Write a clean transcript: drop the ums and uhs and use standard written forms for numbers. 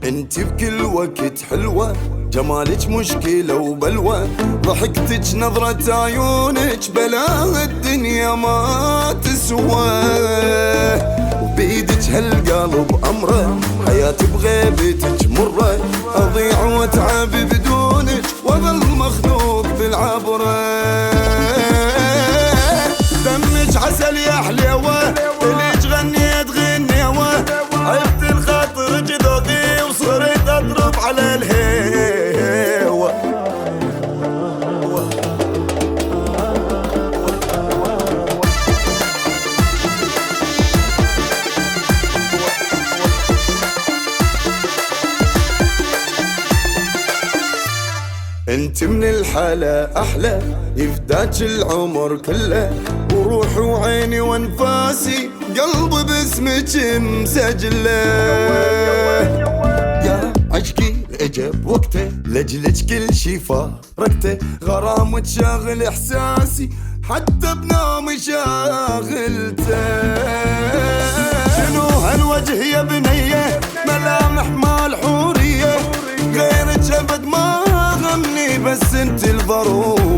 انت بكل وقت حلوة، جمالك مشكلة وبلوى، ضحكتك نظرة عيونك بلا الدنيا ما تسوى، وبيدك هالقلب أمره، حياتي بغيبتك مرة، أضيع واتعب بدونك وظل مخلوق بالعبرة. دمك عسل يا حليوة، ليش غنيت غنيوة، عرفت الخاطر جذوقي وصرت أضرب على الهيوة. انت من الحلا احلى، يفداك العمر كله، وروحي وعيني وانفاسي قلبي باسمك مسجله. يا عشقي اجب وقته، لجلك كل شي فارقته، غرامك شاغل احساسي حتى بنومي شاغلته. شنو هالوجه يا بنيه، ملامح مال حوريه، غيرك ابد ما غمني، بس انت الضروري.